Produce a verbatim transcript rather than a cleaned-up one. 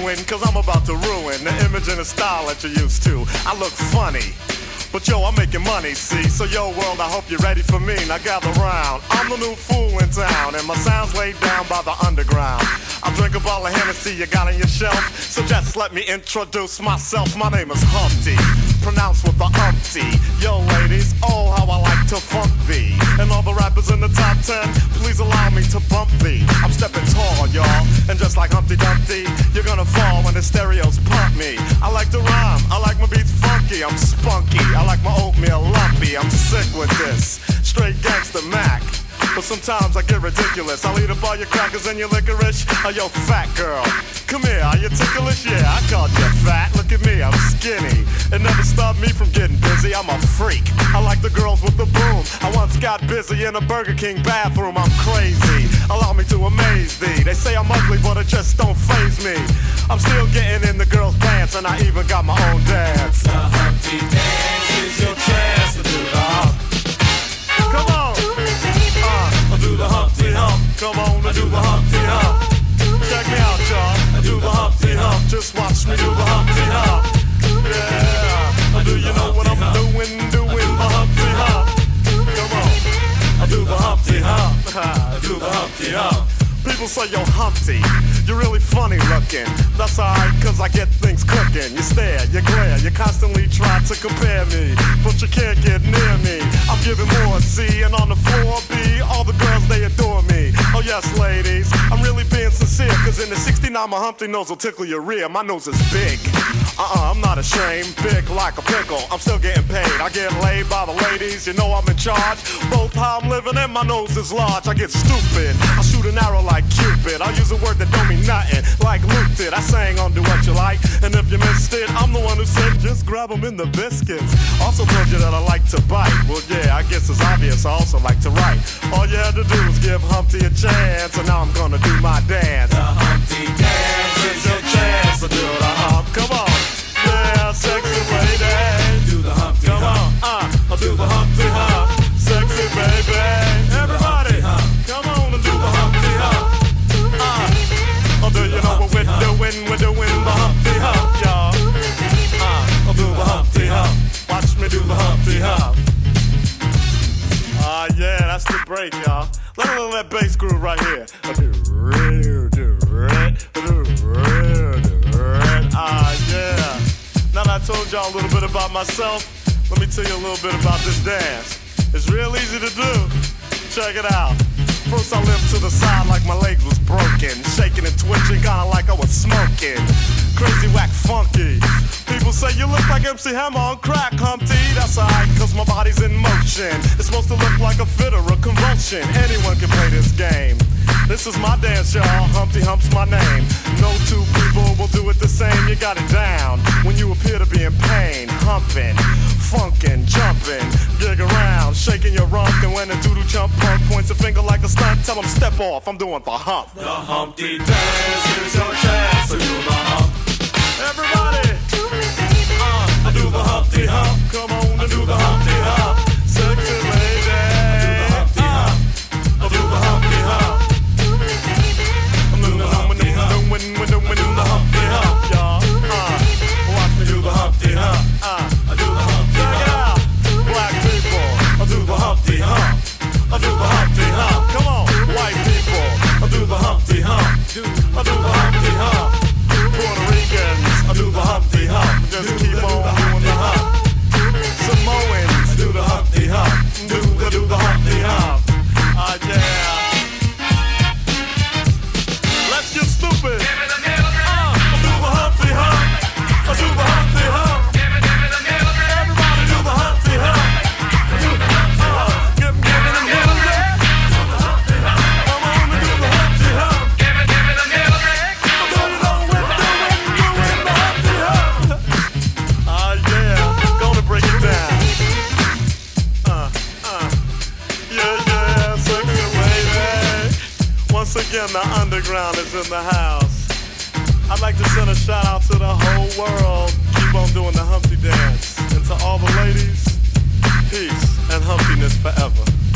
doing, cause I'm about to ruin the image and the style that you're used to. I look funny, but yo, I'm making money, see? So yo, world, I hope you're ready for me. Now gather round. I'm the new fool in town, and my sound's laid down by the underground. I drink a bottle of Hennessy you got on your shelf, so just let me introduce myself. My name is Humpty, pronounced with the umpty. Yo, ladies, oh, how I like to funk thee. And all the rappers in the top ten, please allow me to bump thee. I'm stepping tall, y'all, and just like Humpty Dumpty, you're gonna fall when the stereos pump me. I like to rhyme, I like my beats funky, I'm spunky. I like my oatmeal lumpy, I'm sick with this. Straight gangster Mac. But sometimes I get ridiculous. I'll eat up all your crackers and your licorice. Oh, yo, fat girl, come here, are you ticklish? Yeah, I called you fat. Look at me, I'm skinny. It never stopped me from getting busy. I'm a freak. I like the girls with the boom. I once got busy in a Burger King bathroom. I'm crazy. Allow me to amaze thee. They say I'm ugly, but it just don't faze me. I'm still getting in the girls' pants, and I even got my own dance. The Humpty Dance is your chance to do the hump. Come on. I do the Humpty Hump. Come on, I do the Humpty Hump. Check me out, y'all. I do the Humpty Hump. Just watch me do the Humpty Hump. Yeah. Do you know what I'm doing? Doing the Humpty Hump. Come on. I do the Humpty Hump. I do the Humpty Hump. People say, yo, Humpty, you're really funny looking. That's alright, cause I get things cooking. You stare, you glare, you constantly try to compare me, but you can't get near me. I'm giving more C, and on the floor B, all the girls, they adore me. Oh yes, ladies, I'm really being sincere, cause in the sixty-nine, my Humpty nose will tickle your rear. My nose is big. Uh-uh, I'm not ashamed, big like a pickle. I'm still getting paid, I get laid by the ladies. You know I'm in charge, both how I'm living and my nose is large. I get stupid, I shoot an arrow like Cupid. I'll use a word that don't mean nothing, like Luke did. I sang on Do What You Like, and if you missed it, I'm the one who said just grab them in the biscuits. Also told you that I like to bite. Well, yeah, I guess it's obvious I also like to write. All you had to do was give Humpty a chance, and now I'm gonna do my dance. The Humpty Dance is your chance to do the hump. Come on, yeah, sexy lady. Do the Humpty Come Hump. on, uh, I'll do the Humpty Hump. Sexy baby, everybody, come on and do the Humpty Hump. Uh, oh, do you know what we're doing? We're doing the Humpty Hump, y'all. Uh, I'll do the Humpty Hump. Watch me do the Humpty Hump. Ah, uh, yeah, that's the break, y'all. Let me little that bass groove right here. I do real, do red, do real, do red. Ah, yeah. Now that I told y'all a little bit about myself, let me tell you a little bit about this dance. It's real easy to do. Check it out. First I limped to the side like my legs was broken, shaking and twitching, kinda like I was smoking. Crazy, whack, funky. People say you look like M C Hammer on crack, Humpty. That's alright, cause my body's in motion. It's supposed to look like a fit or a convulsion. Anyone can play this game. This is my dance, y'all. Humpty Hump's my name. No two people will do it the same. You got it down when you appear to be in pain. Humping, funkin', jumping, gig around, shaking your rump. And when a doodle chump punk points a finger like a stunt, tell him step off, I'm doing the hump. The Humpty Dance is your chance to do the hump. Everybody, uh, I do the Humpty Hump. Come on, I do the Humpty Hump. Sexy lady, I do the Humpty Hump. I do the Humpty Hump. I'm doing the Humpty Hump. We're doing the Humpty Hump, y'all. Uh, watch me do the Humpty Hump. Uh, I do the Humpty check it Hump. out, black people. I do the Humpty Hump. I do the Humpty Hump. Come on, white people. I do the Humpty Hump. I do the Humpty Hump. Puerto Ricans. I do the Humpty Hump. Just keep on doing the hump. Samoans. Do the Humpty Hump. Do the do the Humpty Hump. Ah yeah. Let's get stupid. Uh, I do the Humpty Hump. I do the Humpty Hump. Everybody do the Humpty Hump. Do the Humpty Hump. Give, give me the music. Come on and do the Humpty Hump. I don't know what doing, doing the Humpty Hump. Ah yeah, gonna break it down. Uh, uh, yeah, yeah, sexy lady. Once again, the underground is in the house. I'd like to send a shout out to the whole world. Keep on doing the Humpty Dance. And to all the ladies, peace and humpiness forever.